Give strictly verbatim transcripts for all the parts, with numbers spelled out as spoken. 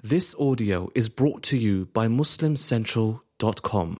This audio is brought to you by muslim central dot com.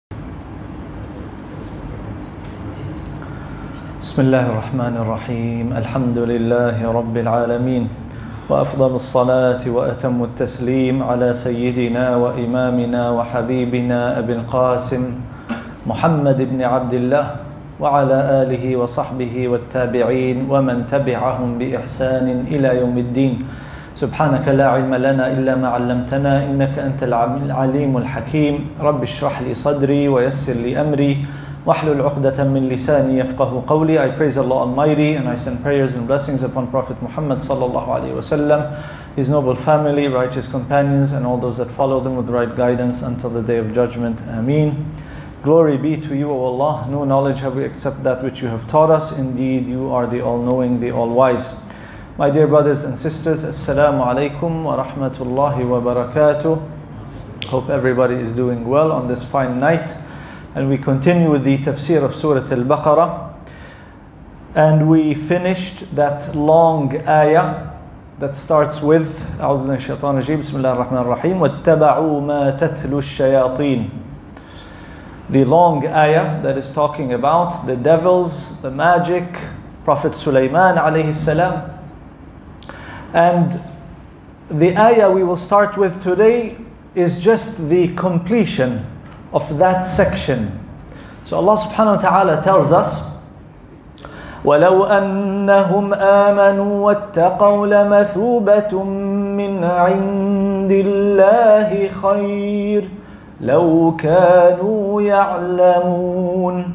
بسم الله الرحمن الرحيم الحمد لله رب العالمين وأفضل الصلاة وأتم التسليم على سيدنا وإمامنا وحبيبنا أبي القاسم محمد بن عبد الله وعلى آله وصحبه والتابعين ومن تبعهم بإحسان إلى يوم الدين. سبحانك لا علم لنا إلا ما علمتنا إنك أنت العليم الحكيم. رب اشرح لي صدري ويسر لي أمري واحلل عقدة من لساني يفقه قولي. I praise Allah Almighty and I send prayers and blessings upon Prophet Muhammad sallallahu alaihi wasallam, his noble family, righteous companions, and all those that follow them with right guidance until the day of judgment. Ameen. Glory be to you, O Allah. No knowledge have we except that which you have taught us. Indeed, you are the all-knowing, the all-wise. My dear brothers and sisters, Assalamu alaikum wa rahmatullahi wa barakatuh. Hope everybody is doing well on this fine night. And we continue with the tafsir of Surah Al-Baqarah. And we finished that long ayah that starts with أعوذ بالله من الشيطان الرجيم بسم الله الرحمن الرحيم واتبعوا ما تتلو الشياطين. The long ayah that is talking about the devils, the magic, Prophet Sulaiman alayhi salam. And the ayah we will start with today is just the completion of that section. So Allah subhanahu wa ta'ala tells us وَلَوْ أَنَّهُمْ آمَنُوا وَاتَّقَوْا لَمَثُوبَةٌ مِّنْ عِنْدِ اللَّهِ خَيْرٌ لَوْ كَانُوا يَعْلَمُونَ.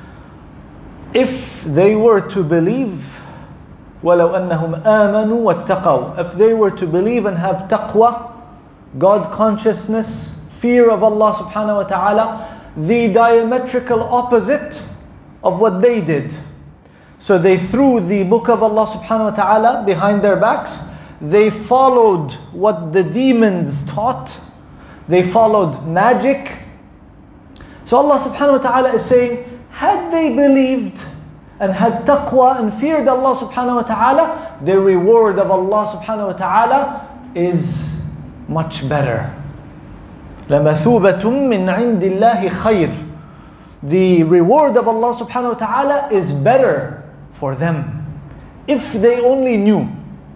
If they were to believe وَلَوْ أَنَّهُمْ آمَنُوا وَاتَّقَوْا, if they were to believe and have taqwa, God consciousness, fear of Allah subhanahu wa ta'ala, the diametrical opposite of what they did. So they threw the book of Allah subhanahu wa ta'ala behind their backs. They followed what the demons taught. They followed magic. So Allah subhanahu wa ta'ala is saying, had they believed and had taqwa and feared Allah subhanahu wa ta'ala, the reward of Allah subhanahu wa ta'ala is much better. لَمَثُوبَةٌ مِّنْ عِنْدِ اللَّهِ خَيْرٌ. The reward of Allah subhanahu wa ta'ala is better for them if they only knew.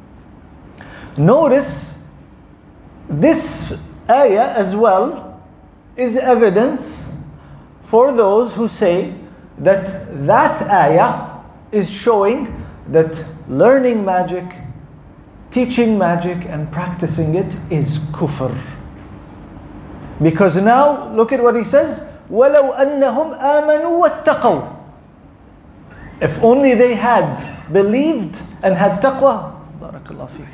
Notice this ayah as well is evidence for those who say that that ayah is showing that learning magic, teaching magic and practicing it is kufr. Because now, look at what he says, وَلَوْ أَنَّهُمْ آمَنُوا وَاتَّقَوْا. If only they had believed and had taqwa, barakallahu feek.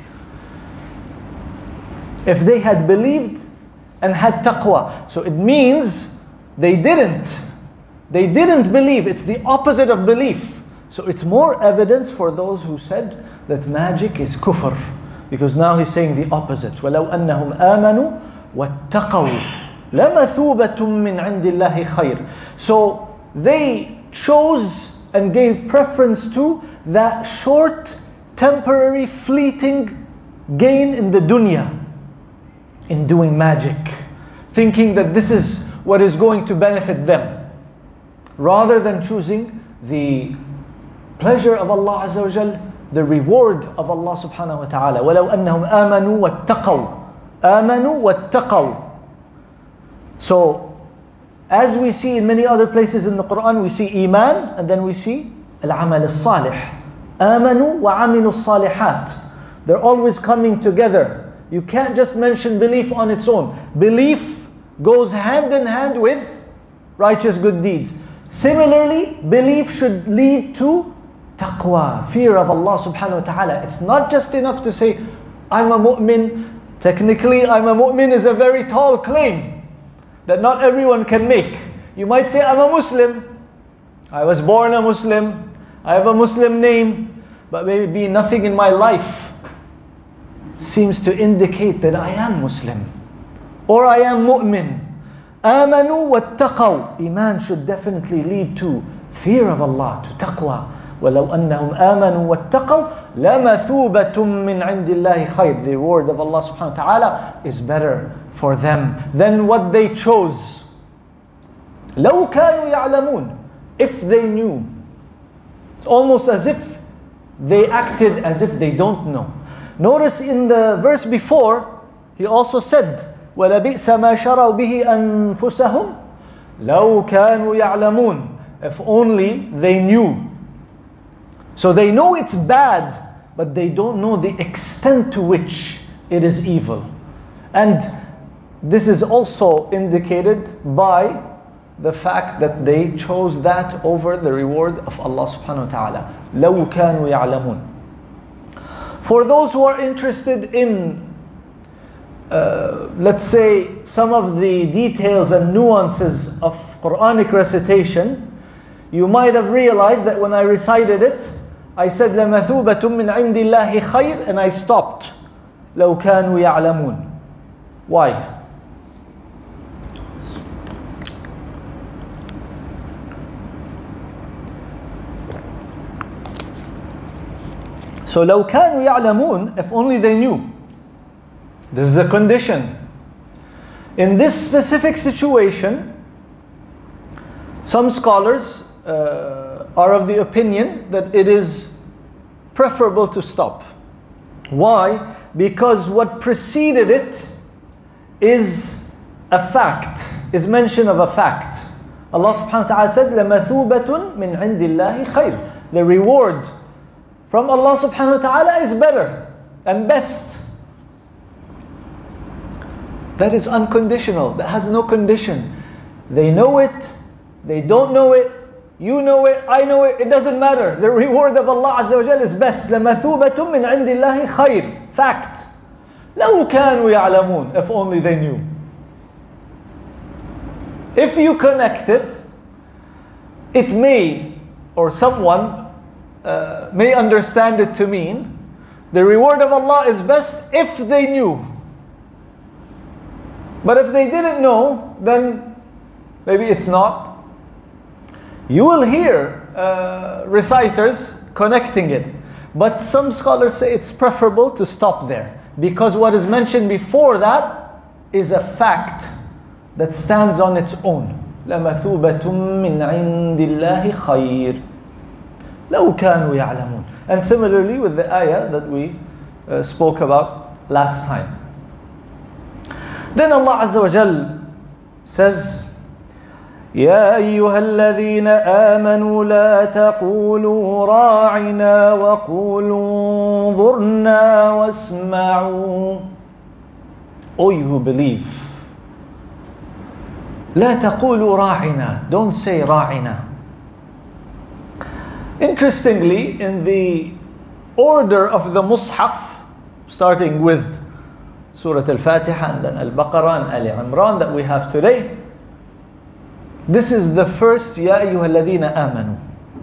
If they had believed and had taqwa. So it means they didn't. They didn't believe. It's the opposite of belief. So it's more evidence for those who said that magic is kufr. Because now he's saying the opposite. وَلَوْ أَنَّهُمْ آمَنُوا وَاتَّقَوْا لَمَثُوبَةٌ مِّنْ عِنْدِ اللَّهِ خَيْرٌ. So they chose and gave preference to that short, temporary, fleeting gain in the dunya, in doing magic, thinking that this is what is going to benefit them, rather than choosing the pleasure of Allah Azza wa Jal, the reward of Allah subhanahu wa ta'ala. وَلَوْ أَنَّهُمْ آمَنُوا وَاتَّقَوْا آمَنُوا وَاتَّقَوْا. So, as we see in many other places in the Quran, we see iman and then we see al-amal al-salih. آمَنُوا وَعَمِلُوا الصَّالِحَاتِ. They're always coming together. You can't just mention belief on its own. Belief goes hand in hand with righteous good deeds. Similarly, belief should lead to taqwa, fear of Allah subhanahu wa ta'ala. It's not just enough to say, I'm a mu'min. Technically, I'm a mu'min is a very tall claim that not everyone can make. You might say, I'm a Muslim. I was born a Muslim. I have a Muslim name. But maybe nothing in my life seems to indicate that I am Muslim. Or I am mu'min. آمَنُوا وَاتَّقَوْا. Iman should definitely lead to fear of Allah, to taqwa. وَلَوْ أَنَّهُمْ آمَنُوا وَاتَّقَوْا لَمَثُوبَةٌ مِّنْ عِنْدِ اللَّهِ خَيْرٌ. The reward of Allah subhanahu wa ta'ala is better for them than what they chose. لَوْ كَانُوا يَعْلَمُونَ. If they knew. It's almost as if they acted as if they don't know. Notice in the verse before, he also said, وَلَبِئْسَ مَا شَرَوْا بِهِ أَنفُسَهُمْ لَوْ كَانُوا يَعْلَمُونَ. If only they knew. So they know it's bad, but they don't know the extent to which it is evil. And this is also indicated by the fact that they chose that over the reward of Allah subhanahu wa ta'ala. لَوْ كَانُوا يَعْلَمُونَ. For those who are interested in Uh, let's say some of the details and nuances of Quranic recitation, you might have realized that when I recited it, I said لَمَثُوبَةٌ مِّنْ عِنْدِ اللَّهِ خَيْرٌ, and I stopped. لَوْ كَانُوا يَعْلَمُونَ. Why? So لَوْ كَانُوا يَعْلَمُونَ, if only they knew. This is a condition. In this specific situation, some scholars uh, are of the opinion that it is preferable to stop. Why? Because what preceded it is a fact, is mention of a fact. Allah subhanahu wa ta'ala said, لَمَثُوبَةٌ مِّنْ عِنْدِ اللَّهِ خَيْرٌ. The reward from Allah subhanahu wa ta'ala is better and best. That is unconditional. That has no condition. They know it, they don't know it, you know it, I know it, it doesn't matter. The reward of Allah Azza wa Jal is best. لَمَثُوبَةٌ مِّنْ عِنْدِ اللَّهِ خَيْرٌ. Fact. لَوْ كَانُوا يَعْلَمُونَ. If only they knew. If you connect it, it may, or someone uh, may understand it to mean, the reward of Allah is best if they knew. But if they didn't know, then maybe it's not. You will hear uh, reciters connecting it. But some scholars say it's preferable to stop there. Because what is mentioned before that is a fact that stands on its own. لَمَثُوبَةٌ مِّنْ عِنْدِ اللَّهِ خَيْرٌ لَوْ كَانُوا يَعْلَمُونَ. And similarly with the ayah that we uh, spoke about last time. Then Allah Azza wa Jal says, يَا أَيُّهَا الَّذِينَ آمَنُوا لَا تَقُولُوا رَاعِنَا وَقُولُوا انظُرْنَا وَاسْمَعُوا. O you who believe, لَا تَقُولُوا رَاعِنَا. Don't say رَاعِنَا. Interestingly, in the order of the Mus'haf, starting with Surah Al-Fatiha and then Al-Baqarah and Ali Imran that we have today, this is the first Ya ayyuha alladhina amanu.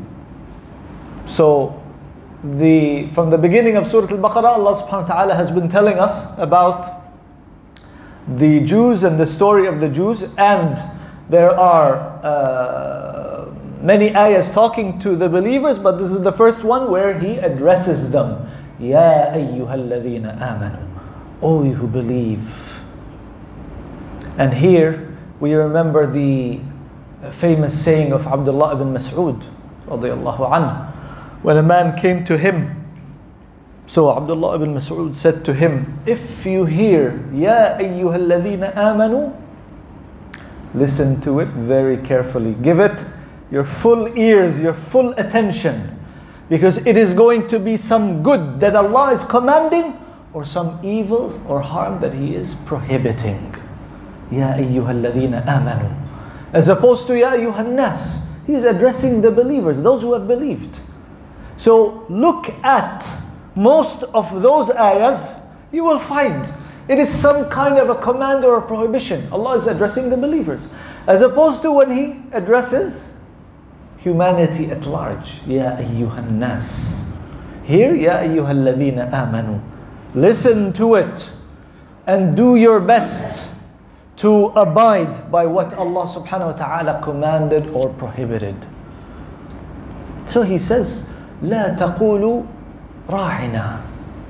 So the from the beginning of Surah Al-Baqarah, Allah subhanahu wa ta'ala has been telling us about the Jews and the story of the Jews, and there are uh, many ayahs talking to the believers, but this is the first one where he addresses them. Ya ayyuha alladhina amanu. O you who believe. And here we remember the famous saying of Abdullah ibn Mas'ud radiyallahu anhu, when a man came to him. So Abdullah ibn Mas'ud said to him, if you hear Ya ayyuha alladhina amanu, listen to it very carefully. Give it your full ears, your full attention, because it is going to be some good that Allah is commanding, or some evil or harm that He is prohibiting. Ya ayyuha alladhina amanu. As opposed to Ya ayyuha nas. He's addressing the believers, those who have believed. So look at most of those ayahs, you will find it is some kind of a command or a prohibition. Allah is addressing the believers. As opposed to when He addresses humanity at large. Ya ayyuha nas. Here, Ya ayyuha alladhina amanu. Listen to it and do your best to abide by what Allah subhanahu wa ta'ala commanded or prohibited. So He says, لا تقولوا Ra'ina.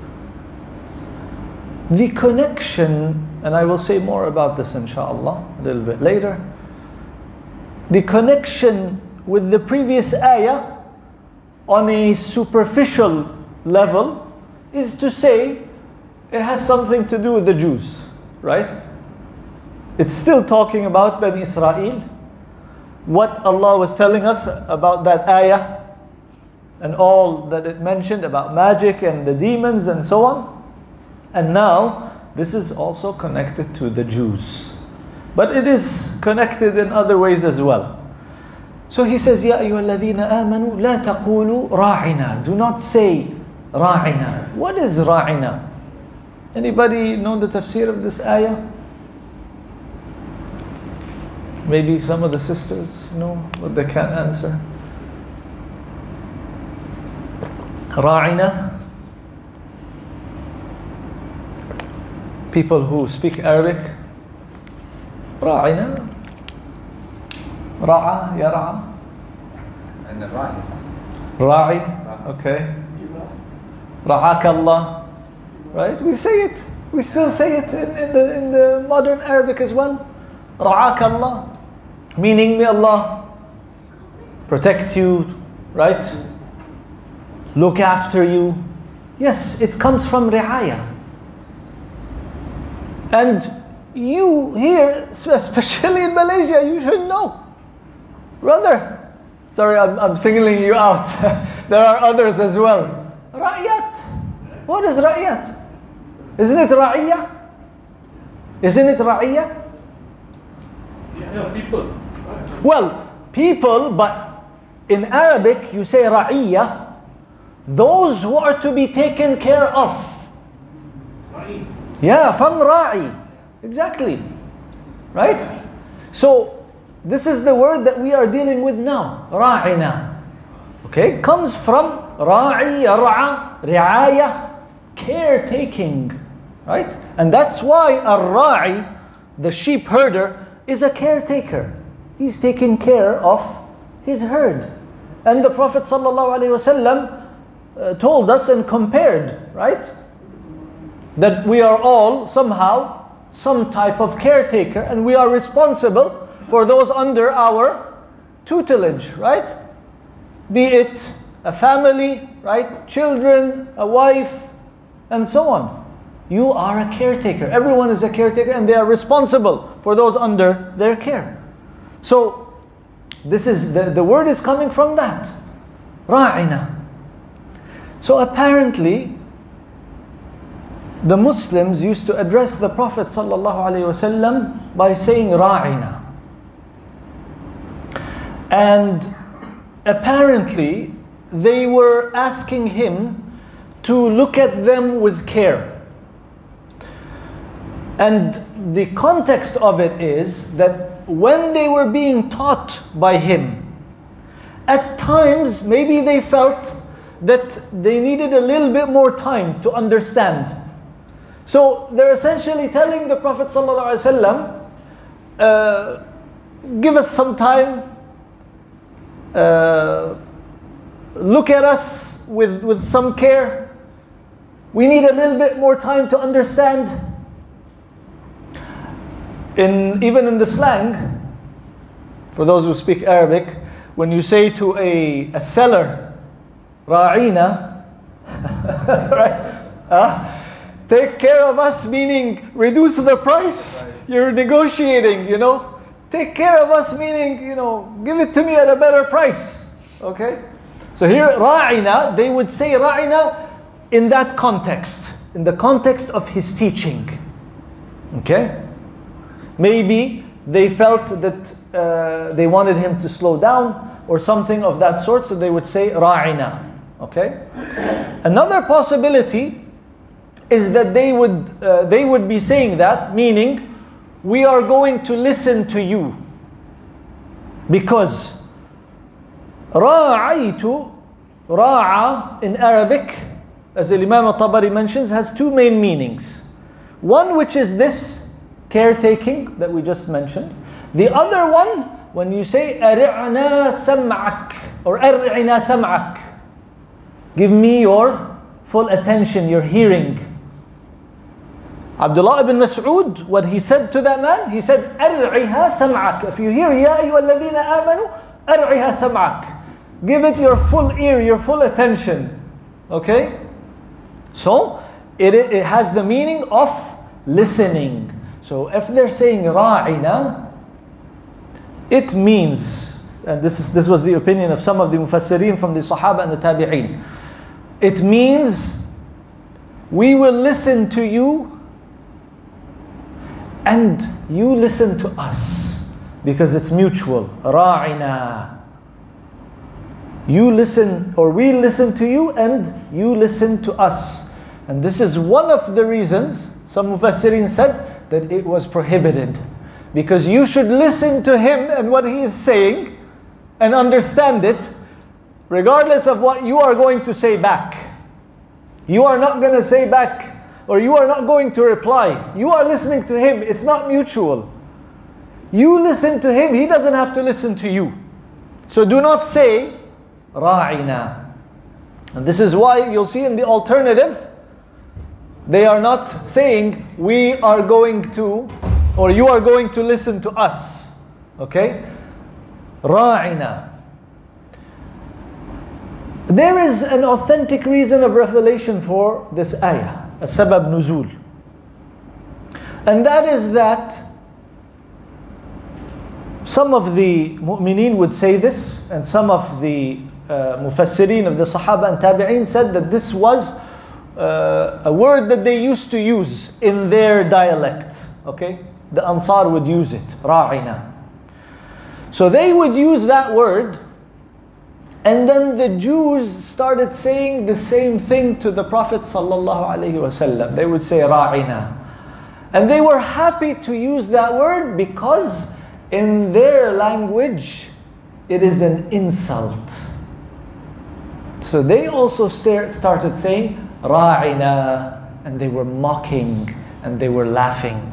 The connection, and I will say more about this inshallah a little bit later. The connection with the previous ayah on a superficial level is to say it has something to do with the Jews, right? It's still talking about Bani Israel. What Allah was telling us about that ayah and all that it mentioned about magic and the demons and so on. And now this is also connected to the Jews. But it is connected in other ways as well. So he says, Ya ayyuhalladhina amanu la taqulu ra'ina. Do not say ra'ina. What is ra'ina? Anybody know the tafsir of this ayah? Maybe some of the sisters know, but they can't answer. Ra'ina. People who speak Arabic. Ra'ina. Ra'a, yar'a. And the ra'i, Ra'i, okay. Ra'aka Allah. Right? We say it. We still say it in, in the in the modern Arabic as well. Ra'aka Allah. Meaning, may Allah protect you, right? Look after you. Yes, it comes from ri'ayah. And you here, especially in Malaysia, you should know. Brother, sorry, I'm, I'm singling you out. There are others as well. Ra'iyat. What is ra'iyat? Isn't it ra'iyah? Isn't it ra'iyah? Yeah, people. Well, people, but in Arabic you say ra'iyah, those who are to be taken care of. Right. Yeah, from ra'i. Exactly. Right? So, this is the word that we are dealing with now. Ra'ina. Okay? Comes from ra'i, yar'a, ri'ayah, caretaking. Right? And that's why ar-ra'i, the sheep herder, is a caretaker. He's taking care of his herd. And the Prophet ﷺ uh, told us and compared, right? That we are all somehow some type of caretaker and we are responsible for those under our tutelage, right? Be it a family, right? Children, a wife, and so on. You are a caretaker. Everyone is a caretaker and they are responsible for those under their care. So, this is, the, the word is coming from that. Ra'ina. So apparently, the Muslims used to address the Prophet ﷺ by saying Ra'ina. And apparently, they were asking him to look at them with care. And the context of it is that when they were being taught by him, at times maybe they felt that they needed a little bit more time to understand. So they're essentially telling the Prophet ﷺ, uh, give us some time, uh, look at us with, with some care. We need a little bit more time to understand. In, even in the slang, for those who speak Arabic, when you say to a, a seller, Ra'ina, right? Uh, take care of us, meaning reduce the price. You're negotiating, you know. Take care of us, meaning, you know, give it to me at a better price. Okay? So here, Ra'ina, they would say Ra'ina in that context, in the context of his teaching. Okay? Maybe they felt that uh, they wanted him to slow down or something of that sort, so they would say Ra'ina. Okay? Another possibility is that they would uh, they would be saying that, meaning we are going to listen to you. Because Ra'aytu, Ra'a in Arabic, as Imam al-Tabari mentions, has two main meanings. One which is this, caretaking that we just mentioned. The other one, when you say أَرِعْنَا سَمْعَكْ or أَرْعِنَا سَمْعَكْ, give me your full attention, your hearing. Abdullah ibn Mas'ud, what he said to that man, he said, أَرْعِهَا سَمْعَكَ. If you hear, يَا أَيُّهَا الَّذِينَ آمَنُوا أَرْعِهَا سَمْعَكَ. Give it your full ear, your full attention. Okay? So, it, it has the meaning of listening. So, if they're saying ra'ina, it means, and this, is, this was the opinion of some of the mufassirin from the Sahaba and the Tabi'een, it means we will listen to you and you listen to us, because it's mutual. Ra'ina. You listen, or we listen to you and you listen to us. And this is one of the reasons some mufassirin said that it was prohibited, because you should listen to him and what he is saying and understand it, regardless of what you are going to say back. You are not going to say back, or you are not going to reply. You are listening to him. It's not mutual. You listen to him, he doesn't have to listen to you. So do not say ra'ina. And this is why you'll see in the alternative, they are not saying we are going to, or you are going to listen to us. Okay? Ra'ina. There is an authentic reason of revelation for this ayah, a sabab nuzul. And that is that some of the mu'mineen would say this, and some of the uh, mufassirin of the Sahaba and Tabi'een said that this was uh, a word that they used to use in their dialect. Okay? The Ansar would use it, ra'ina. So they would use that word, and then the Jews started saying the same thing to the Prophet sallallahu alaihi wasallam. They would say ra'ina. And they were happy to use that word because in their language it is an insult. So they also start, started saying ra'ina, and they were mocking and they were laughing.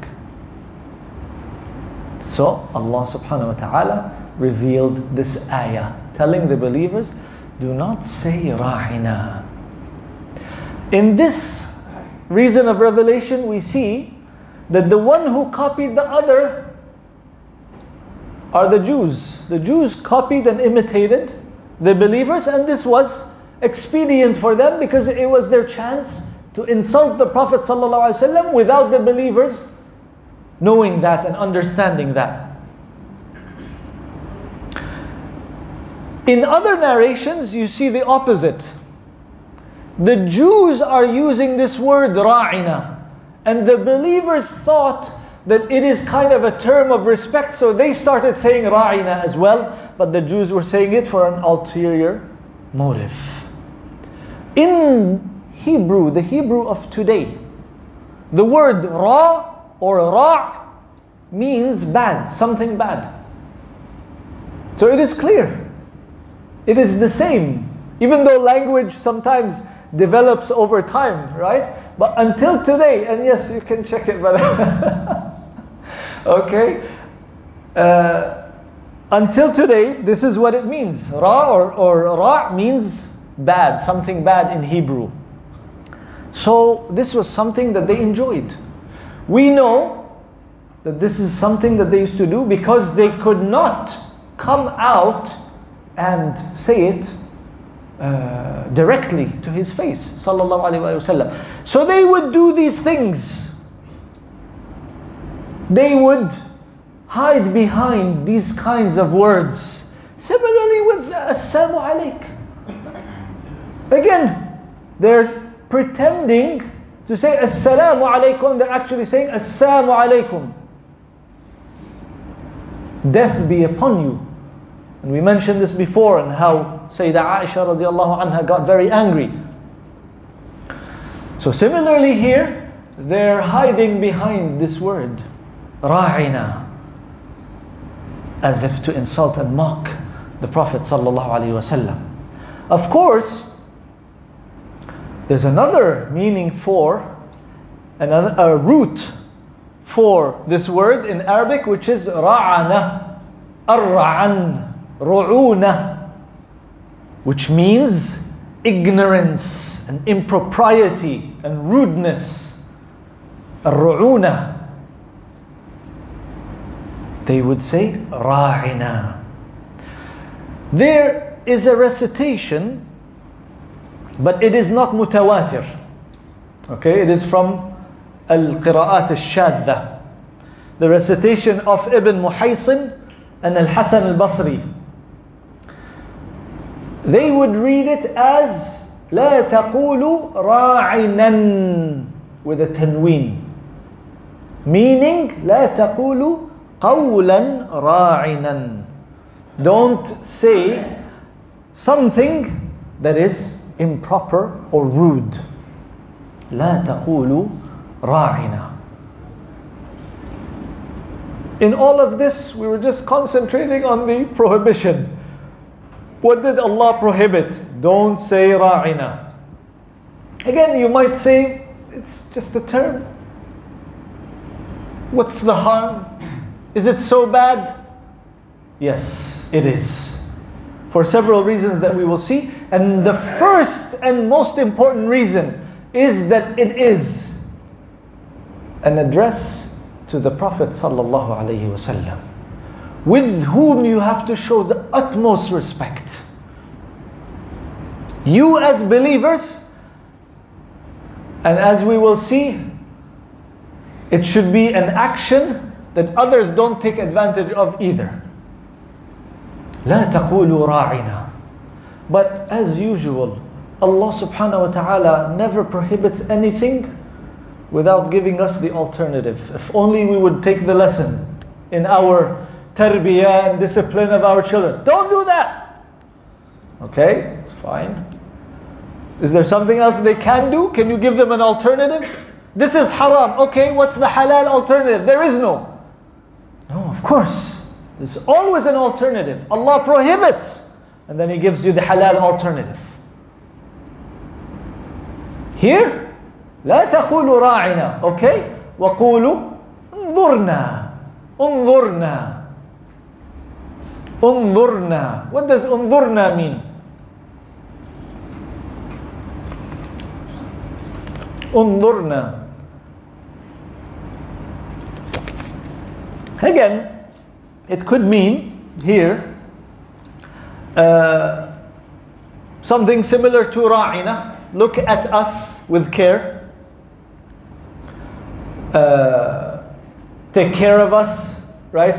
So Allah subhanahu wa ta'ala revealed this ayah, telling the believers, do not say ra'ina. In this reason of revelation, we see that the one who copied the other are the Jews. The Jews copied and imitated the believers, and this was expedient for them because it was their chance to insult the Prophet ﷺ without the believers knowing that and understanding that. In other narrations, you see the opposite. The Jews are using this word ra'ina, and the believers thought that it is kind of a term of respect, so they started saying ra'ina as well, but the Jews were saying it for an ulterior motive. In Hebrew, the Hebrew of today, the word ra or ra means bad, something bad. So it is clear. It is the same, even though language sometimes develops over time, right? But until today, and yes, you can check it, but okay. Uh, until today, this is what it means. Ra or, or ra means bad, something bad in Hebrew. So this was something that they enjoyed. We know that this is something that they used to do because they could not come out and say it uh, directly to his face, sallallahu alaihi wasallam. So they would do these things. They would hide behind these kinds of words. Similarly with Assalamu alaik. Again, they're pretending to say Assalamu alaikum, they're actually saying Assalamu alaikum. Death be upon you. And we mentioned this before, and how Sayyidah Aisha radiallahu anha got very angry. So similarly here, they're hiding behind this word, ra'ina, as if to insult and mock the Prophet sallallahu alaihi wasallam. Of course, there's another meaning for, another a root for this word in Arabic, which is ra'ana, ar-ra'an, ru'una, which means ignorance, wickedness and impropriety and rudeness, الرعونة, they would say راعنا. There is a recitation, but it is not mutawatir. Okay, it is from al-qira'at al-shadda, the recitation of Ibn Muhaysin and Al-Hasan al-Basri. They would read it as لا تقولوا راعنا with a tanween, meaning لا تقولوا قولا راعنا. Don't say something that is improper or rude. لا تقولوا راعنا. In all of this, we were just concentrating on the prohibition. What did Allah prohibit? Don't say ra'ina. Again, you might say, it's just a term. What's the harm? Is it so bad? Yes, it is. For several reasons that we will see. And the first and most important reason is that it is an address to the Prophet sallallahu alaihi wasallam, with whom you have to show the utmost respect. You as believers, and as we will see, it should be an action that others don't take advantage of either. لا تقولوا راعنا. But as usual, Allah subhanahu wa ta'ala never prohibits anything without giving us the alternative. If only we would take the lesson in our tarbiyah and discipline of our children. Don't do that. Okay, it's fine. Is there something else they can do? Can you give them an alternative? This is haram. Okay, what's the halal alternative? There is no. No, of course. There's always an alternative. Allah prohibits, and then He gives you the halal alternative. Here, لا تقولوا راعنا. Okay? وقولوا انظرنا. انظرنا. انظرنا. What does انظرنا mean? انظرنا. Again, it could mean here uh, something similar to ra'ina. Look at us with care. Uh, take care of us, right?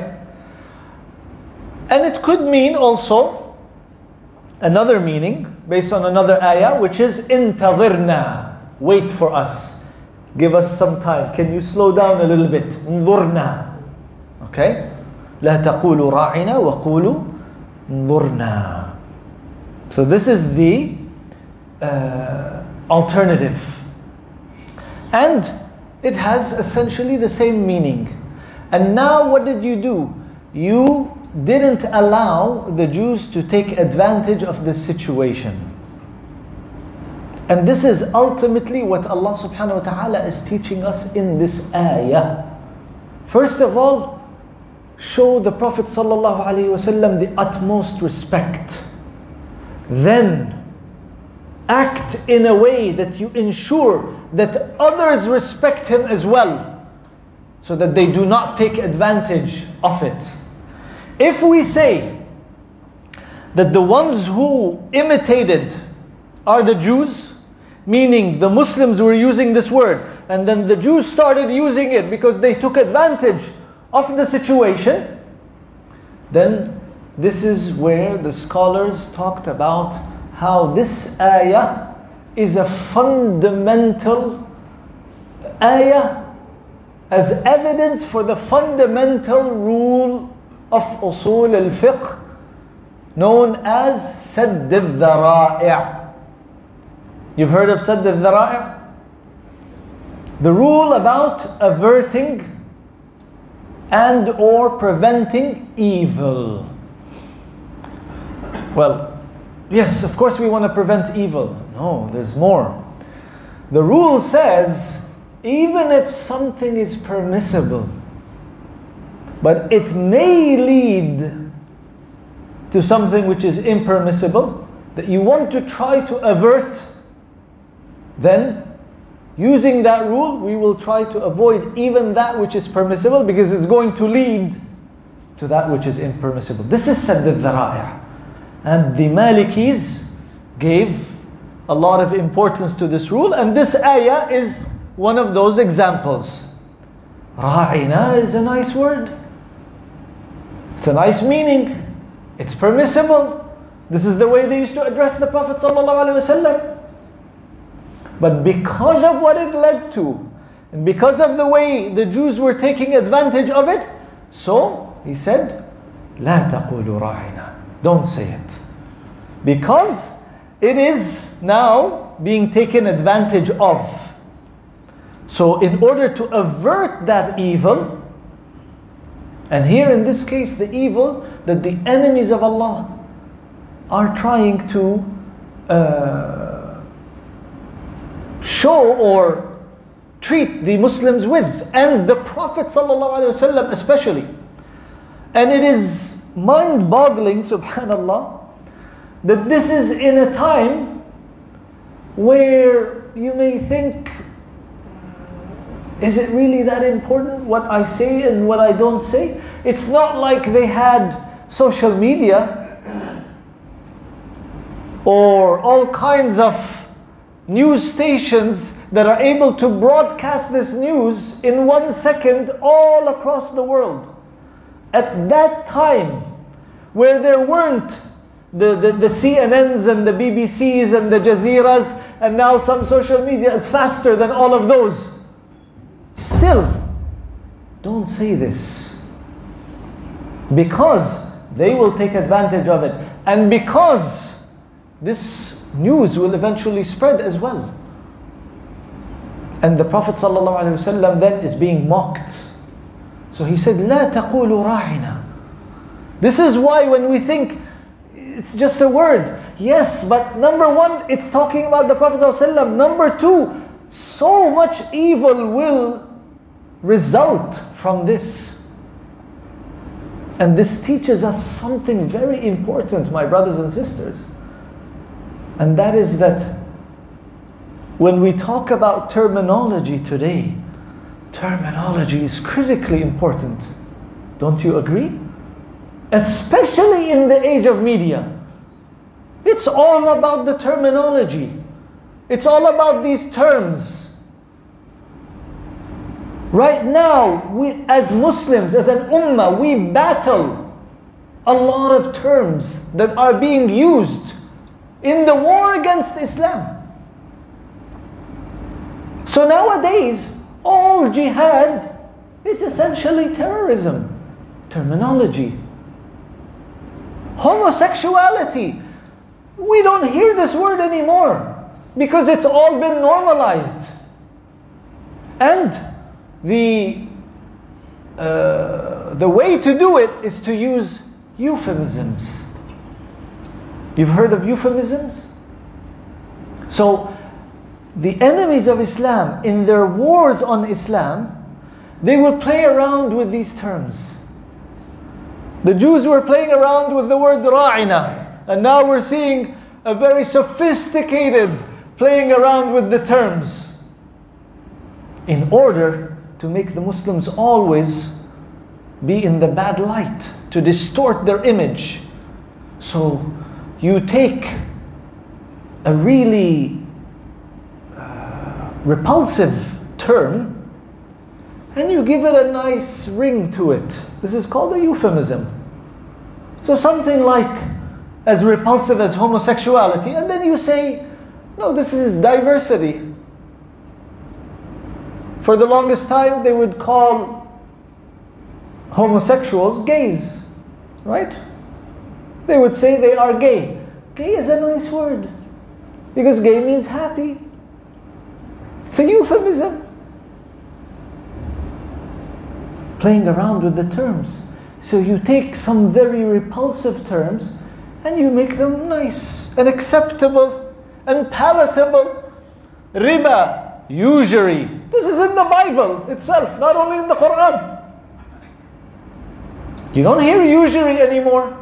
And it could mean also another meaning based on another ayah, which is intadhirna. Wait for us. Give us some time. Can you slow down a little bit? انظرنا. Okay? لا تقولوا راعنا وقولوا انظرنا. So this is the uh, alternative. And it has essentially the same meaning. And now what did you do? You didn't allow the Jews to take advantage of this situation. And this is ultimately what Allah subhanahu wa ta'ala is teaching us in this ayah. First of all, show the Prophet sallallahu alaihi wasallam the utmost respect. Then act in a way that you ensure that others respect him as well, so that they do not take advantage of it. If we say that the ones who imitated are the Jews, meaning the Muslims were using this word, and then the Jews started using it because they took advantage of the situation, then this is where the scholars talked about how this ayah is a fundamental ayah as evidence for the fundamental rule of usul al-fiqh known as sadd al-dhara'i'. You've heard of sadd al-dhara'i'? The rule about averting and or preventing evil. Well, yes, of course we want to prevent evil. No, there's more. The rule says, even if something is permissible, but it may lead to something which is impermissible, that you want to try to avert, then using that rule, we will try to avoid even that which is permissible, because it's going to lead to that which is impermissible. This is Sadd al-Dhara'i'. And the Malikis gave a lot of importance to this rule, and this ayah is one of those examples. Ra'ina is a nice word. It's a nice meaning. It's permissible. This is the way they used to address the Prophet ﷺ. But because of what it led to, and because of the way the Jews were taking advantage of it, so he said, لا تقولوا راعنا. Don't say it. Because it is now being taken advantage of. So in order to avert that evil, and here in this case the evil that the enemies of Allah are trying to uh, show or treat the Muslims with, and the Prophet ﷺ especially. And it is mind-boggling, subhanallah, that this is in a time where you may think, is it really that important what I say and what I don't say? It's not like they had social media or all kinds of news stations that are able to broadcast this news in one second all across the world. At that time, where there weren't the, the, the C N Ns and the B B Cs and the Jazeeras, and now some social media is faster than all of those. Still, don't say this. Because they will take advantage of it. And because this news will eventually spread as well. And the Prophet ﷺ then is being mocked. So he said, لا تقولوا راعنا. This is why when we think it's just a word, yes, but number one, it's talking about the Prophet ﷺ. Number two, so much evil will result from this. And this teaches us something very important, my brothers and sisters. And that is that when we talk about terminology today, terminology is critically important. Don't you agree? Especially in the age of media. It's all about the terminology. It's all about these terms. Right now, we as Muslims, as an ummah, we battle a lot of terms that are being used in the war against Islam. So nowadays, all jihad is essentially terrorism. Terminology. Homosexuality. We don't hear this word anymore because it's all been normalized. And the uh, the way to do it is to use euphemisms. You've heard of euphemisms? So the enemies of Islam, in their wars on Islam, they will play around with these terms. The Jews were playing around with the word ra'ina, and now we're seeing a very sophisticated playing around with the terms in order to make the Muslims always be in the bad light, to distort their image. So you take a really uh, repulsive term and you give it a nice ring to it. This is called a euphemism. So something like as repulsive as homosexuality, and then you say, no, this is diversity. For the longest time, they would call homosexuals gays, right? They would say they are gay. Gay is a nice word, because gay means happy. It's a euphemism. Playing around with the terms. So you take some very repulsive terms and you make them nice and acceptable and palatable. Riba, usury. This is in the Bible itself, not only in the Quran. You don't hear usury anymore.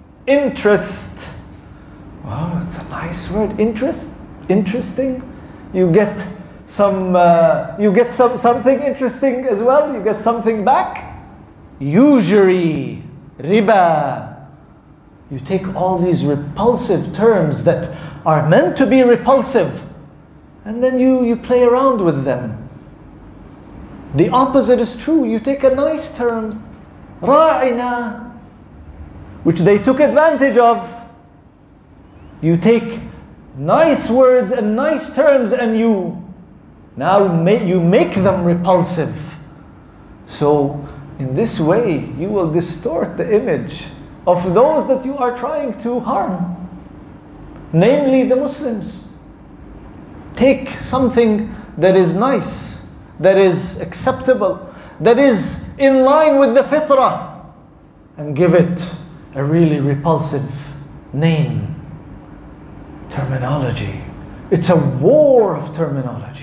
Interest. Wow, it's a nice word. Interest? Interesting? you get some, uh, you get some, something interesting as well, you get something back. Usury, riba. You take all these repulsive terms that are meant to be repulsive, and then you, you play around with them. The opposite is true. You take a nice term, ra'ina, which they took advantage of. You take nice words and nice terms and you now make, you make them repulsive. So in this way you will distort the image of those that you are trying to harm, namely the Muslims. Take something that is nice, that is acceptable, that is in line with the fitrah, and give it a really repulsive name. Terminology. It's a war of terminology.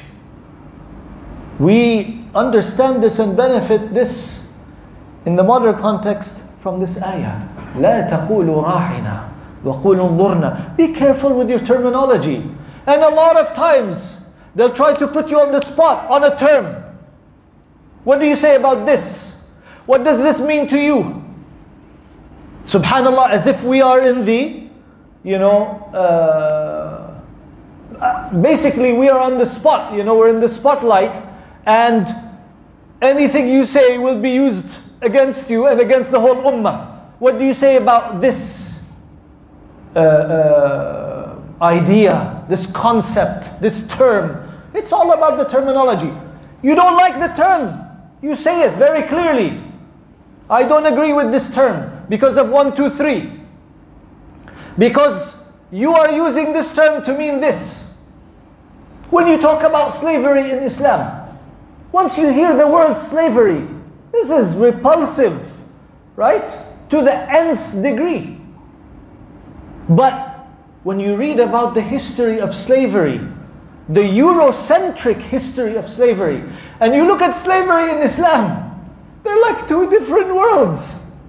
We understand this and benefit this in the modern context from this ayah. لا تقولوا راعنا وقولوا انظرنا. Be careful with your terminology. And a lot of times they'll try to put you on the spot on a term. What do you say about this? What does this mean to you? Subhanallah, as if we are in the, you know, uh, basically we are on the spot, you know, we're in the spotlight, and anything you say will be used against you and against the whole ummah. What do you say about this uh, uh, idea, this concept, this term? It's all about the terminology. You don't like the term, you say it very clearly. I don't agree with this term because of one, two, three. Because you are using this term to mean this. When you talk about slavery in Islam, once you hear the word slavery, this is repulsive, right? To the nth degree. But when you read about the history of slavery, the Eurocentric history of slavery, and you look at slavery in Islam, they're like two different worlds.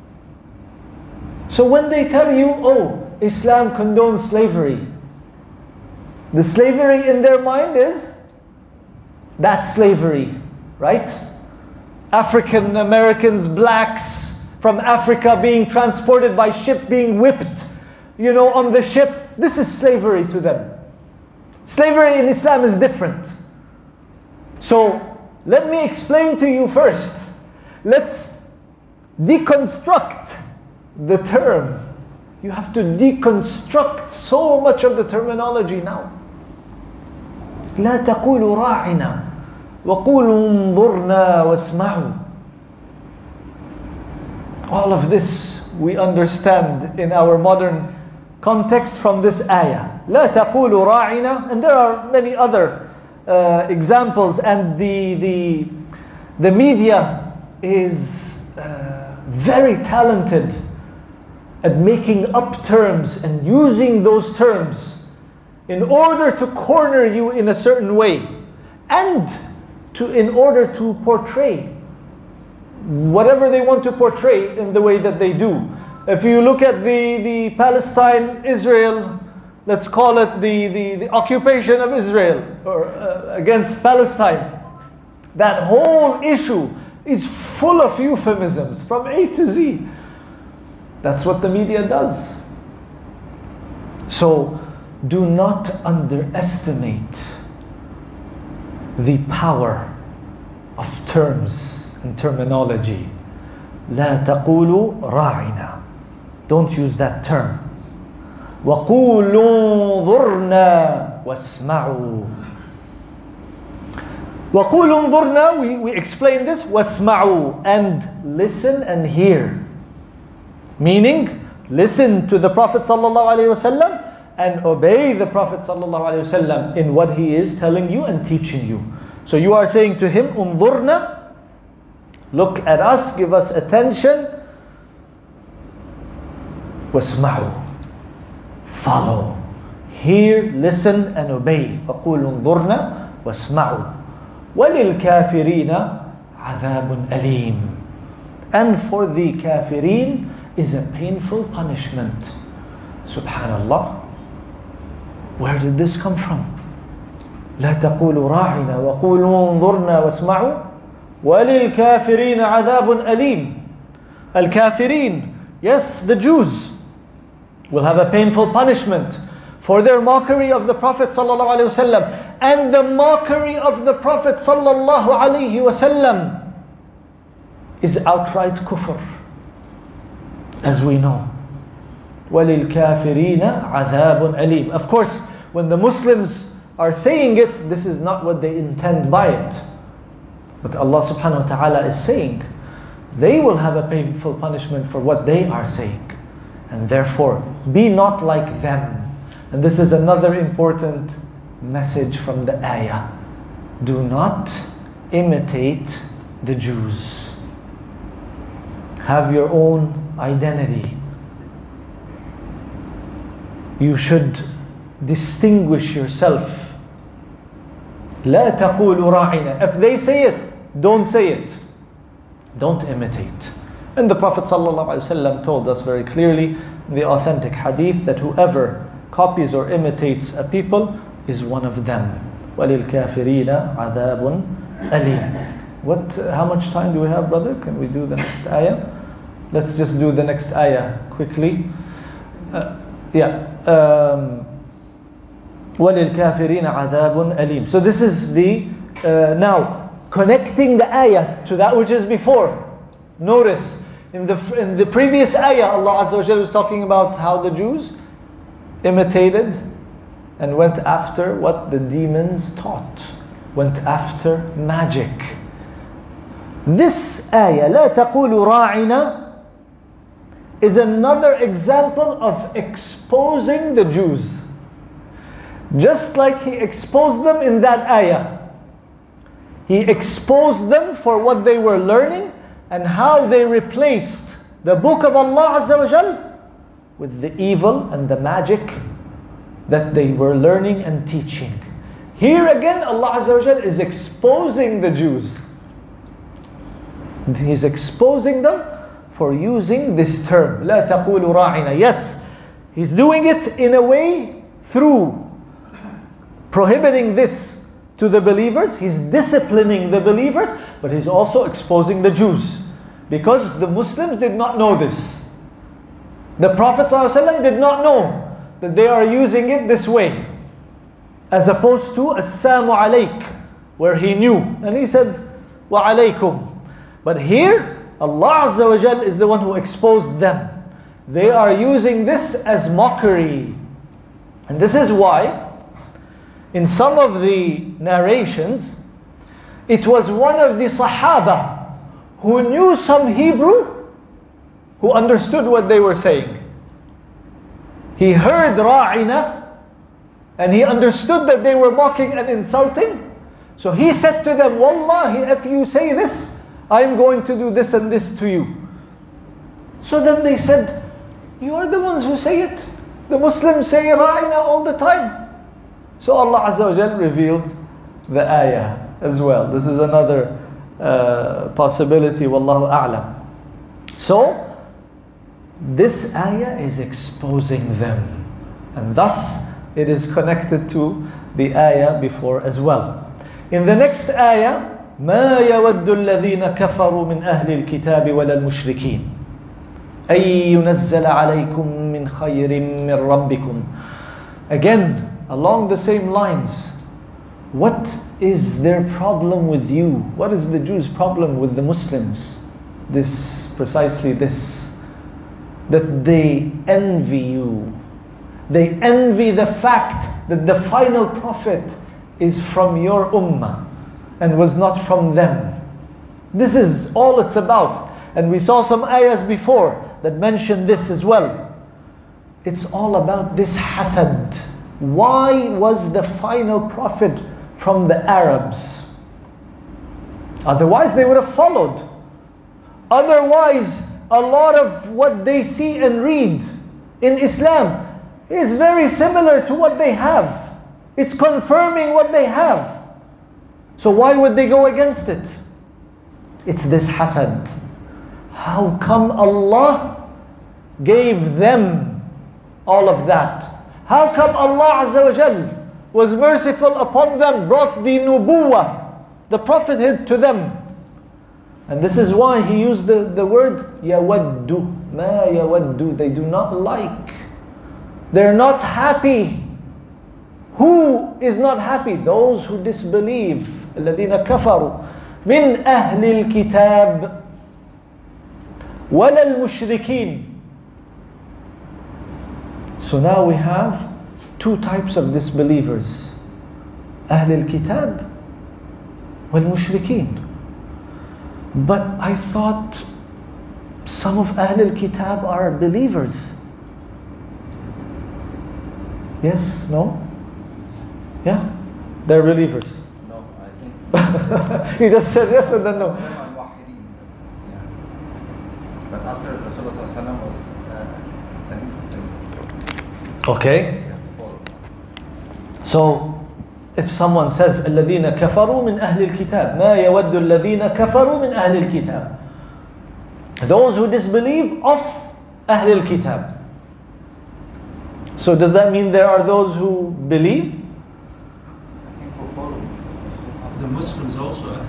So when they tell you, oh, Islam condones slavery, the slavery in their mind is that slavery, right? African Americans, blacks from Africa being transported by ship, being whipped, you know, on the ship. This is slavery to them. Slavery in Islam is different. So let me explain to you first. Let's deconstruct the term. You have to deconstruct so much of the terminology now. لا تقولوا راعنا وقولوا انظرنا واسمعوا. All of this we understand in our modern context from this ayah. لا تقولوا راعنا, and there are many other uh, examples, and the the the media is uh, very talented at making up terms and using those terms in order to corner you in a certain way, and to in order to portray whatever they want to portray in the way that they do. If you look at the, the Palestine, Israel, let's call it the, the, the occupation of Israel or uh, against Palestine, that whole issue is full of euphemisms from A to Z. That's what the media does. So do not underestimate the power of terms and terminology. لا تقولوا راعنا. Don't use that term. وقولوا انظرنا واسمعوا. وقولوا انظرنا, we, we explain this. واسمعوا, and listen and hear. Meaning, listen to the Prophet ﷺ and obey the Prophet ﷺ in what he is telling you and teaching you. So you are saying to him, انظرنا, look at us, give us attention. واسمعوا, follow, hear, listen and obey. وقولوا انظرنا واسمعوا. وَلِلْكَافِرِينَ عَذَابٌ أَلِيمٌ. And for the kafirin is a painful punishment. Subhanallah. Where did this come from? لا تقولوا راعنا وقولوا انظرنا واسمعوا وللكافرين عذاب أليم. Al-Kafirin, yes, the Jews will have a painful punishment for their mockery of the Prophet sallallahu alaihi wasallam, and the mockery of the Prophet sallallahu alaihi wasallam is outright kufr, as we know. وَلِلْكَافِرِينَ عَذَابٌ أَلِيمٌ. Of course, when the Muslims are saying it, this is not what they intend by it. But Allah subhanahu wa ta'ala is saying they will have a painful punishment for what they are saying. And therefore, be not like them. And this is another important message from the ayah. Do not imitate the Jews. Have your own identity. You should distinguish yourself. لا تقولوا راعنا. If they say it, don't say it. Don't imitate. And the Prophet ﷺ told us very clearly in the authentic hadith that whoever copies or imitates a people is one of them. وَلِلْكَافِرِينَ عَذَابٌ أَلِيمٌ. What, how much time do we have, brother? Can we do the next ayah? Let's just do the next ayah quickly. Uh, yeah. Um, وَلِلْكَافِرِينَ عَذَابٌ أَلِيمٌ. So this is the, uh, now, connecting the ayah to that which is before. Notice, in the, in the previous ayah, Allah Azza wa Jalla was talking about how the Jews imitated and went after what the demons taught. Went after magic. This ayah, لا تقولوا راعنا, is another example of exposing the Jews. Just like He exposed them in that ayah. He exposed them for what they were learning and how they replaced the book of Allah Azza wa Jal with the evil and the magic that they were learning and teaching. Here again, Allah Azza wa Jal is exposing the Jews. He's exposing them for using this term. لا تقولوا راعنا. Yes, He's doing it in a way through prohibiting this to the believers. He's disciplining the believers, but He's also exposing the Jews. Because the Muslims did not know this. The Prophet ﷺ did not know that they are using it this way. As opposed to Assalamu alayk, where he knew. And he said, Wa alaykum. But here, Allah Azza wa Jal is the one who exposed them. They are using this as mockery. And this is why in some of the narrations, it was one of the Sahaba who knew some Hebrew who understood what they were saying. He heard Ra'ina and he understood that they were mocking and insulting. So he said to them, Wallahi, if you say this, I'm going to do this and this to you. So then they said, you are the ones who say it. The Muslims say Ra'ina all the time. So Allah Azza wa Jal revealed the ayah as well. This is another uh, possibility, Wallahu A'lam. So, this ayah is exposing them. And thus, it is connected to the ayah before as well. In the next ayah, ما يود الذين كفروا من أهل الكتاب ولا المشركين أن ينزل عليكم من خير من ربكم. Again, along the same lines, what is their problem with you? What is the Jews' problem with the Muslims? This, precisely this, that they envy you. They envy the fact that the final prophet is from your ummah and was not from them. This is all it's about. And we saw some ayahs before that mentioned this as well. It's all about this hasad. Why was the final prophet from the Arabs? Otherwise they would have followed. Otherwise, a lot of what they see and read in Islam is very similar to what they have. It's confirming what they have. So why would they go against it? It's this hasad. How come Allah gave them all of that? How come Allah Azza wa Jal was merciful upon them, brought the nubuwah, the prophethood to them. And this is why he used the, the word yawaddu. Ma yawaddu. They do not like. They're not happy. Who is not happy? Those who disbelieve. الذين كفروا من أهل الكتاب ولا المشركين. So now we have two types of disbelievers. أهل الكتاب والمشركين. But I thought some of Ahl al-Kitab are believers. Yes? No? Yeah? They're believers. No, I think. You just said yes and then no. Some of them are muwahideen. Yeah. But after Rasulullah sallallahu alaihi wasallam was uh, sent, then Okay. you have to follow. So, if someone says الذين كفروا من أهل الكتاب ما يود الذين كفروا من أهل الكتاب, those who disbelieve of أهل الكتاب. So does that mean there are those who believe? I think we'll follow. The Muslims also are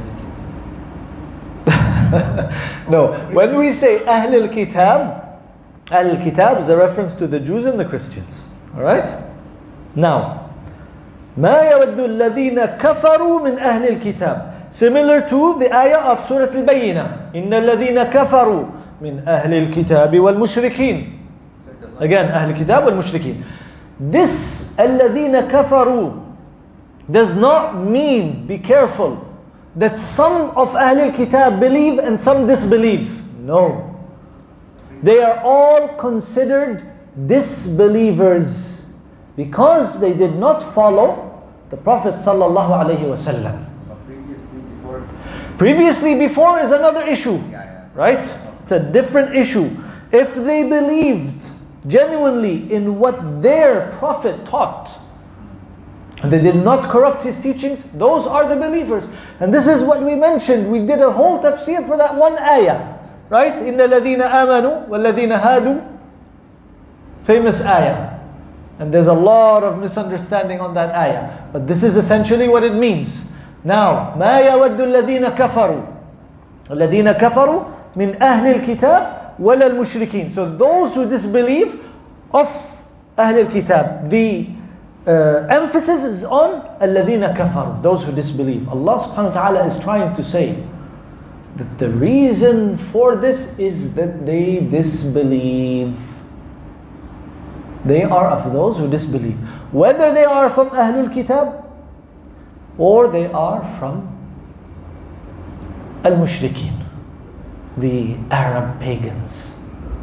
No, when we say أهل الكتاب, أهل الكتاب is a reference to the Jews and the Christians. Alright? Now, ما يود الذين كفروا من أهل الكتاب. Similar to the ayah of Surah Al-Bayyinah. إن الذين كفروا من أهل الكتاب والمشركين. So it does not Again, أهل الكتاب والمشركين. This الذين كفروا does not mean, be careful, that some of أهل الكتاب believe and some disbelieve. No. They are all considered disbelievers because they did not follow the Prophet sallallahu alaihi wasallam. but previously before. Previously before is another issue, Yeah, yeah. right? It's a different issue. If they believed genuinely in what their Prophet taught, and they did not corrupt his teachings, those are the believers. And this is what we mentioned. We did a whole tafsir for that one ayah, right? إِنَّ الَّذِينَ آمَنُوا وَالَّذِينَ هَادُوا. Famous ayah. And there's a lot of misunderstanding on that ayah. But this is essentially what it means. Now, ما يود الذين كفروا الذين كفروا من أهل الكتاب ولا المشركين. So those who disbelieve of أهل الكتاب. The uh, emphasis is on الذين كفروا, those who disbelieve. Allah subhanahu wa ta'ala is trying to say that the reason for this is that they disbelieve. They are of those who disbelieve. Whether they are from Ahlul Kitab or they are from Al-Mushrikeen, the Arab pagans.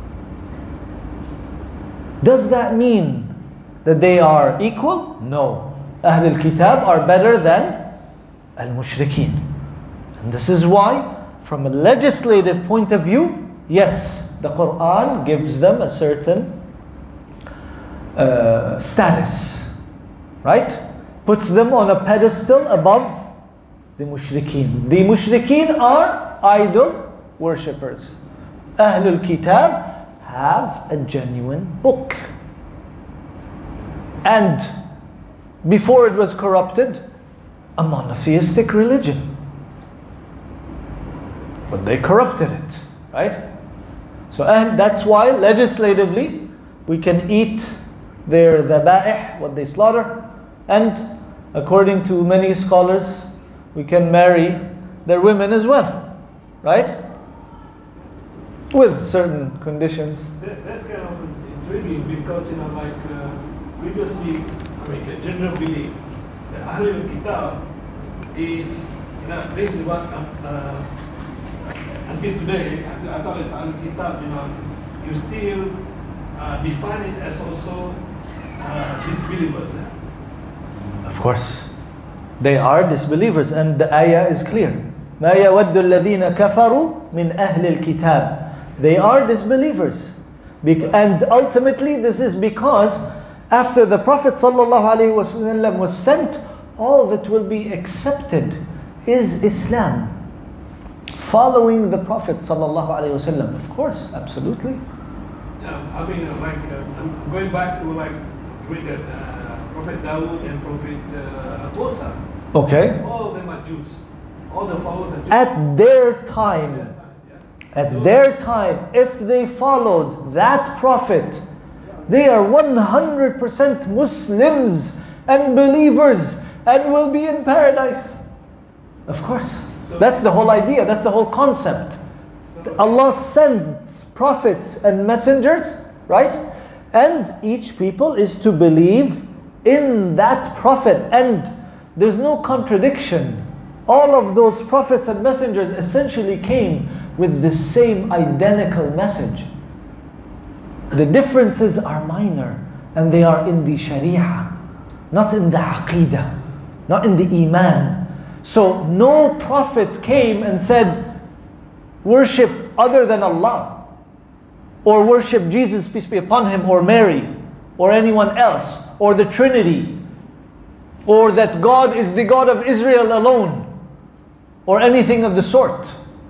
Does that mean that they are equal? No. Ahlul Kitab are better than Al-Mushrikeen. And this is why, from a legislative point of view, yes, the Quran gives them a certain Uh, status, right? Puts them on a pedestal above the mushrikeen. The mushrikeen are idol worshippers. Ahlul Kitab have a genuine book. And before it was corrupted, a monotheistic religion. But they corrupted it, right? So and that's why legislatively we can eat their dhaba'ih, what they slaughter, and according to many scholars, we can marry their women as well, right? With certain conditions. That, that's kind of intriguing because, you know, like uh, previously, I mean, the general belief that Ahlul Kitab is, you know, this is what, um, uh, until today, I, I thought it's Ahlul Kitab, you know, you still uh, define it as also uh, disbelievers. Eh? Of course, they are disbelievers, and the ayah is clear. ما يود الذين كفروا من أهل الكتاب. They are disbelievers. Bec- and ultimately this is because after the Prophet ﷺ was sent, all that will be accepted is Islam. Following the Prophet ﷺ. Of course, absolutely. Yeah, I mean, uh, like, uh, I'm I'm going back to like read that uh, Prophet Dawood and Prophet uh, Musa. Okay. All of them are Jews. All the followers are Jews. At their time, at their time, if they followed that prophet, they are one hundred percent Muslims and believers and will be in paradise. Of course. That's the whole idea. That's the whole concept. Allah sends prophets and messengers, right? And each people is to believe in that prophet. And there's no contradiction. All of those prophets and messengers essentially came with the same identical message. The differences are minor, and they are in the Sharia, not in the Aqidah, not in the Iman. So no prophet came and said, worship other than Allah, or worship Jesus, peace be upon him, or Mary, or anyone else, or the Trinity, or that God is the God of Israel alone, or anything of the sort.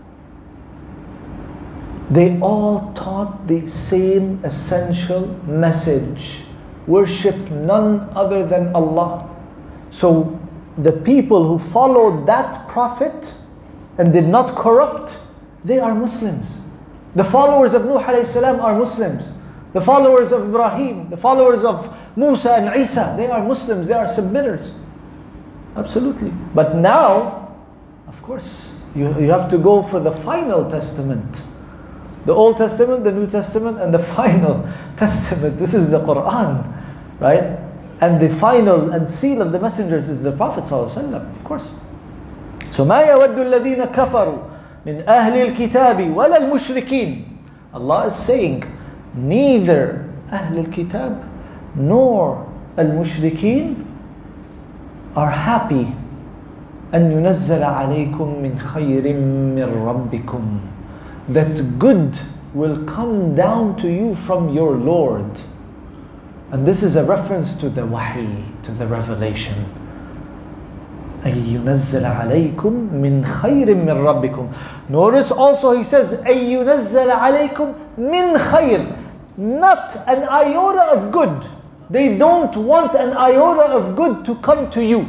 They all taught the same essential message. Worship none other than Allah. So the people who followed that prophet and did not corrupt, they are Muslims. The followers of Nuh alayhi salam are Muslims. The followers of Ibrahim, the followers of Musa and Isa, they are Muslims, they are submitters. Absolutely. But now, of course, you, you have to go for the final testament. The Old Testament, the New Testament, and the final testament. This is the Quran, right? And the final and seal of the messengers is the Prophet ﷺ, of course. So ما يود الذين كفروا من أهل الكتاب ولا المشركين. Allah is saying, neither أهل الكتاب nor المشركين are happy أن ينزل عليكم من خير من ربكم, that good will come down to you from your Lord. And this is a reference to the wahi, to the revelation. أن ينزل عليكم من خير من ربكم. Notice also he says أن ينزل عليكم من خير, not an iota of good. They don't want an iota of good to come to you.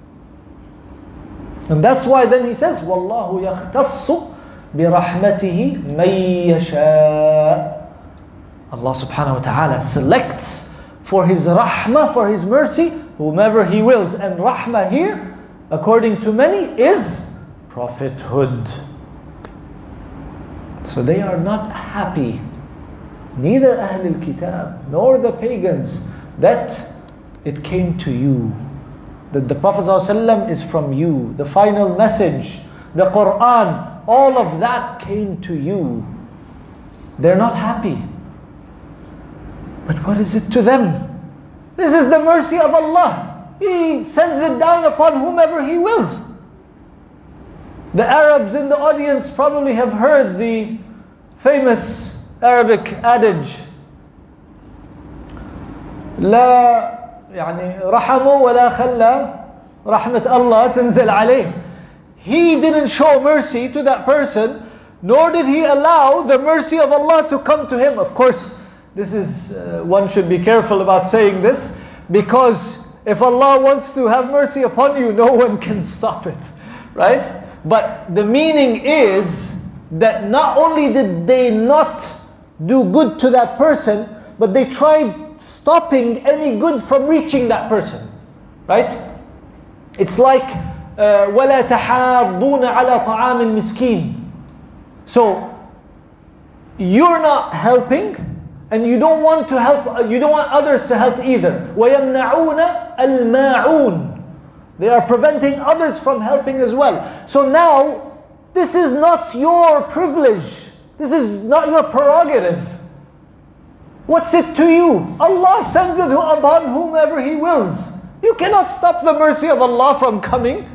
And that's why then he says والله يختص برحمته من يشاء. Allah subhanahu wa ta'ala selects for his rahmah, for his mercy, whomever he wills. And rahmah here, according to many, is prophethood. So they are not happy, neither Ahlul Kitab nor the pagans, that it came to you, that the Prophet ﷺ is from you, the final message, the Quran, all of that came to you. They're not happy. But what is it to them? This is the mercy of Allah. He sends it down upon whomever He wills. The Arabs in the audience probably have heard the famous Arabic adage, لا يعني رحمه ولا خلى رحمة الله تنزل عليه. He didn't show mercy to that person, nor did he allow the mercy of Allah to come to him. Of course, this is, uh, one should be careful about saying this, because if Allah wants to have mercy upon you, no one can stop it, right? But the meaning is that not only did they not do good to that person, but they tried stopping any good from reaching that person, right? It's like uh, وَلَا تَحَاضُّونَ عَلَى طَعَامِ الْمِسْكِينِ. So you're not helping, and you don't want to help, you don't want others to help either. وَيَمْنَعُونَ الْمَاعُونَ. They are preventing others from helping as well. So now, this is not your privilege. This is not your prerogative. What's it to you? Allah sends it upon whomever He wills. You cannot stop the mercy of Allah from coming.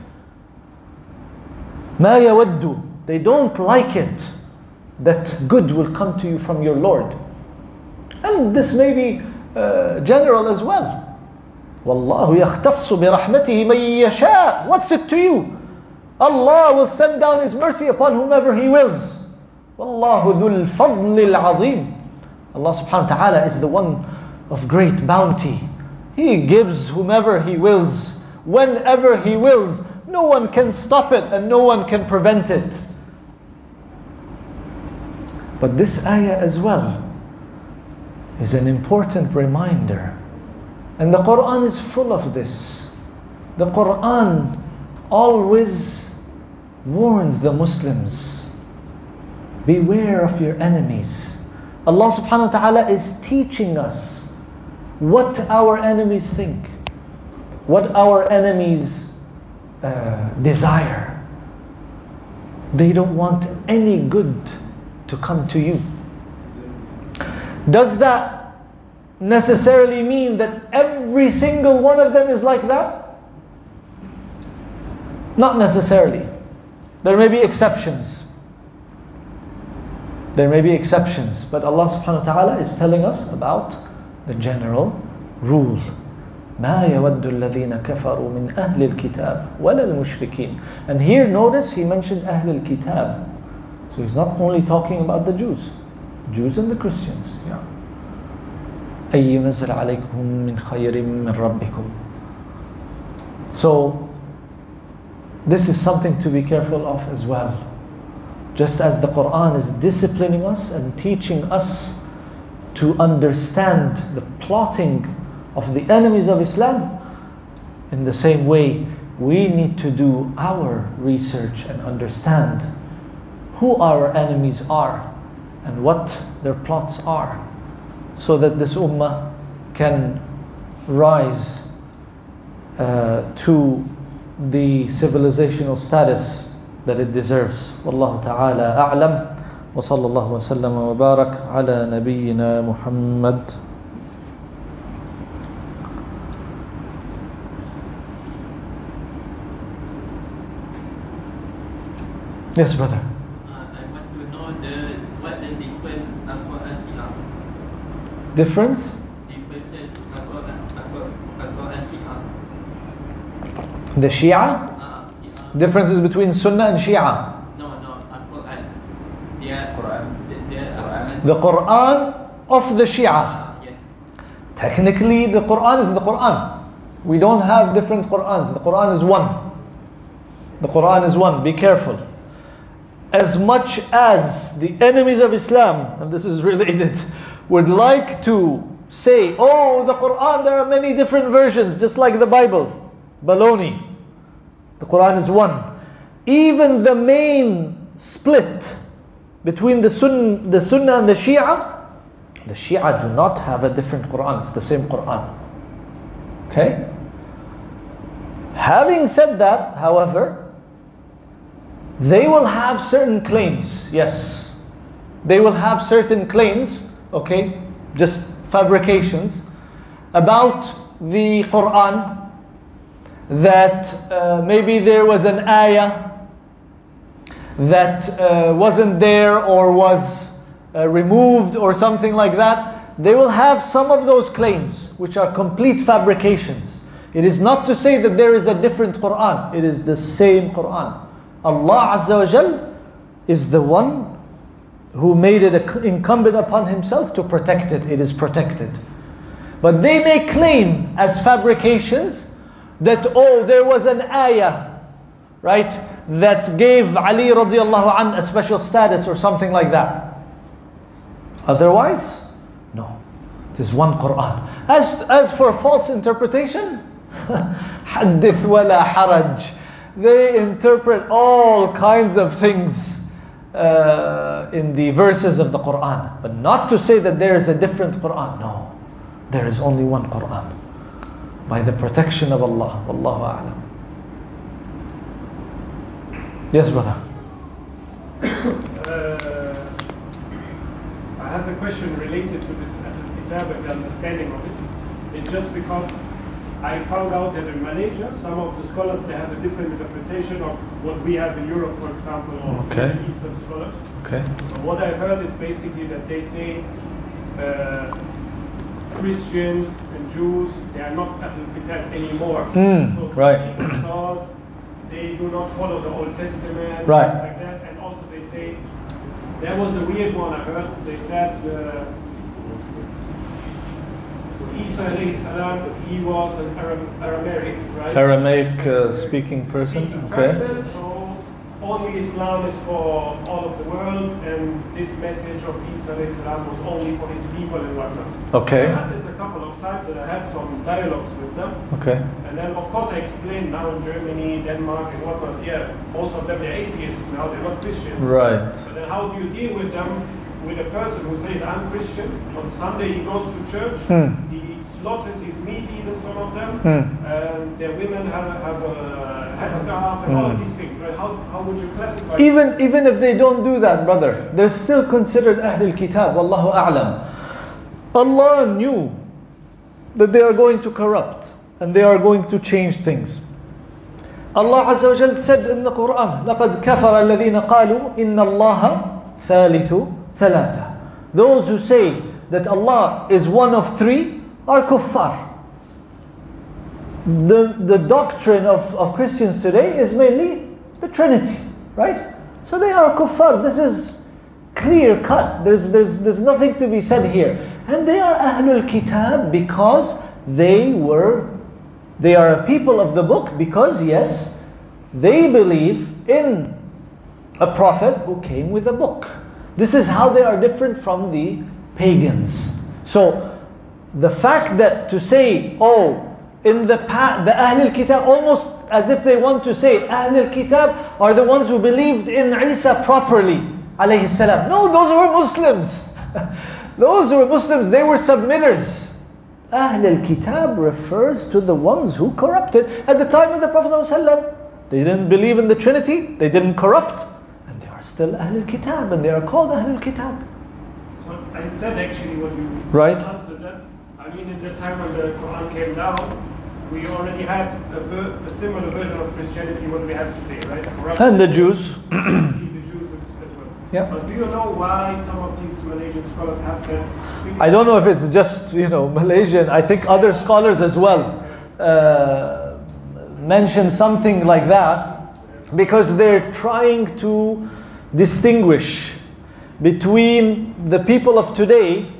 مَا يَوَدُّ. They don't like it that good will come to you from your Lord. And this may be uh, general as well. وَاللَّهُ يَخْتَصُّ بِرَحْمَتِهِ مَن يَشَاءُ. What's it to you? Allah will send down His mercy upon whomever He wills. وَاللَّهُ ذُو الْفَضْلِ الْعَظِيمِ. Allah subhanahu wa ta'ala is the one of great bounty He gives whomever He wills, whenever He wills. No one can stop it and no one can prevent it. But this ayah as well is an important reminder. And the Quran is full of this. The Quran always warns the Muslims, beware of your enemies. Allah subhanahu wa ta'ala is teaching us what our enemies think, what our enemies uh, desire. They don't want any good to come to you. Does that necessarily mean that every single one of them is like that? Not necessarily. There may be exceptions. There may be exceptions, but Allah subhanahu wa ta'ala is telling us about the general rule. ما يود الذين كفروا من أهل الكتاب ولا المشركين. And here notice he mentioned أهل الكتاب. So he's not only talking about the Jews, Jews and the Christians. Yeah. أن ينزل عليكم من خير من ربكم. So this is something to be careful of as well. Just as the Quran is disciplining us and teaching us to understand the plotting of the enemies of Islam, in the same way we need to do our research and understand who our enemies are and what their plots are, so that this ummah can rise uh, to the civilizational status that it deserves. Wallahu ta'ala a'lam. Wa sallallahu wa sallam wa barak ala nabiyyina Muhammad. Yes, brother. Uh, I want to know the what the different Al-Quran Shia. Difference? Differences Al-Quran Al-Quran Shia. The Shia? Uh, Shia. Differences between Sunnah and Shia. No, no, Al-Quran. They are Quran. They, they are Al-Quran. The Quran of the Shia. Ah, yes. Technically, the Quran is the Quran. We don't have different Qurans. The Quran is one. The Quran is one. Be careful. As much as the enemies of Islam, and this is related, would like to say, oh, the Quran, there are many different versions, just like the Bible. Baloney. The Quran is one. Even the main split between the, sun, the Sunnah and the Shia, the Shia do not have a different Quran. It's the same Quran. Okay? Having said that, however, they will have certain claims. Yes. They will have certain claims, okay, just fabrications, about the Quran, that uh, maybe there was an ayah that uh, wasn't there or was uh, removed or something like that. They will have some of those claims which are complete fabrications. It is not to say that there is a different Quran. It is the same Quran. Allah Azza wa Jal is the one who made it incumbent upon Himself to protect it. It is protected. But they may claim as fabrications that, oh, there was an ayah, right, that gave Ali radiallahu anh a special status or something like that. Otherwise, no. It is one Quran. As, as for false interpretation, حدث ولا حرج. They interpret all kinds of things uh, in the verses of the Quran. But not to say that there is a different Quran. No. There is only one Quran. By the protection of Allah. Wallahu a'lam. Yes, brother. Uh, I have a question related to this Kitab and the understanding of it. It's just because I found out that in Malaysia, some of the scholars, they have a different interpretation of what we have in Europe, for example, or Okay. Middle Eastern scholars. Okay. So what I heard is basically that they say uh, Christians and Jews, they are not Ahlul Kitab anymore. Mm, so right. Because they do not follow the Old Testament, Right. stuff like that. And also they say, there was a weird one I heard, they said, uh, Isa alayhi salam, he was an Aram, Aramaic, right? Aramaic uh, speaking person. Speaking Okay. person, so only Islam is for all of the world, and this message of Isa alayhi salam was only for his people and whatnot. Okay. I had this a couple of times, and I had some dialogues with them. Okay. And then, of course, I explained now in Germany, Denmark, and whatnot. Yeah, most of them they're atheists now; they're not Christians. Right. But then, how do you deal with them? With a person who says, "I'm Christian." On Sunday, he goes to church. Hmm. He slaughters his meat, even some of them. Hmm. And their women have, have a headscarf and all of Hmm. these things. Right? How, how would you classify? Even even if they don't do that, brother, they're still considered Ahlul Kitab. Wallahu a'lam. Allah knew that they are going to corrupt and they are going to change things. Allah Azza wa Jal said in the Quran, لَقَدْ كَفَرَ الَّذِينَ قَالُوا إِنَّ اللَّهَ ثَالِثُ ثَلَاثَةٍ. Those who say that Allah is one of three are kuffar. The, the doctrine of, of Christians today is mainly the Trinity, right? So they are kuffar. This is clear cut. There's, there's, there's nothing to be said here. And they are Ahlul Kitab because they were, they are a people of the book because, yes, they believe in a prophet who came with a book. This is how they are different from the pagans. So the fact that to say, oh, in the past, the Ahlul Kitab, almost as if they want to say Ahlul Kitab are the ones who believed in Isa properly, alayhi salam. No, those were Muslims. Those were Muslims, they were submitters. Ahlul Kitab refers to the ones who corrupted. At the time of the Prophet ﷺ, they didn't believe in the Trinity, they didn't corrupt, and they are still Ahlul Kitab, and they are called Ahlul Kitab. So I said actually what you Right. answered that. I mean, in the time when the Quran came down, we already had a, ver- a similar version of Christianity what we have today, right? Corruption. And the Jews. the Jews as, as well. Yeah. But do you know why some of these Malaysian scholars have that? I don't know if it's just, you know, Malaysian. I think other scholars as well uh, mention something like that because they're trying to distinguish between the people of today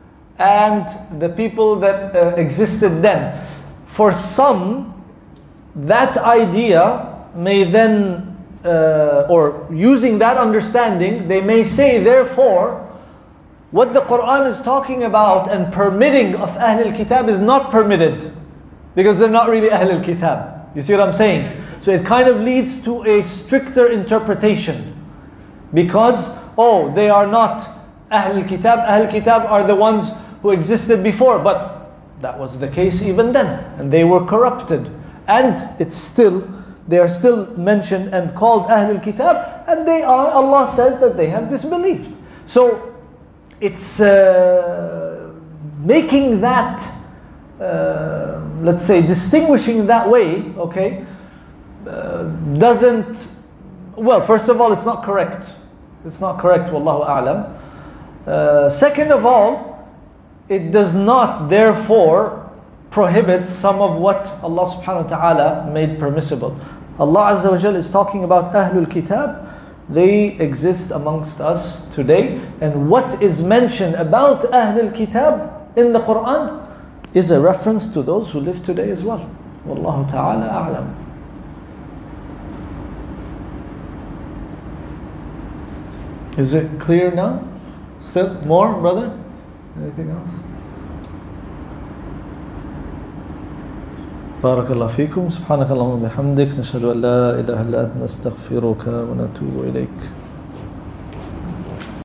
and the people that uh, existed then. For some, that idea may then, uh, or using that understanding, they may say, therefore, what the Quran is talking about and permitting of Ahlul Kitab is not permitted because they're not really Ahlul Kitab. You see what I'm saying? So it kind of leads to a stricter interpretation because, oh, they are not Ahlul Kitab. Ahlul Kitab are the ones who existed before, but that was the case even then, and they were corrupted. And it's still, they are still mentioned and called Ahlul Kitab, and they are, Allah says that they have disbelieved. So it's uh, making that, uh, let's say, distinguishing that way, okay, uh, doesn't, well, first of all, it's not correct. It's not correct, wallahu a'lam. Uh, second of all, it does not therefore prohibit some of what Allah subhanahu wa ta'ala made permissible. Allah Azza wa Jal is talking about Ahlul Kitab. They exist amongst us today, and what is mentioned about Ahlul Kitab in the Quran is a reference to those who live today as well. Wallahu ta'ala a'lam. Is it clear now? Still more, brother? Anything else? بارك الله فيكم. سبحانك اللهم وبحمدك نشهد أن لا إله إلا أنت نستغفرك ونتوب إليك.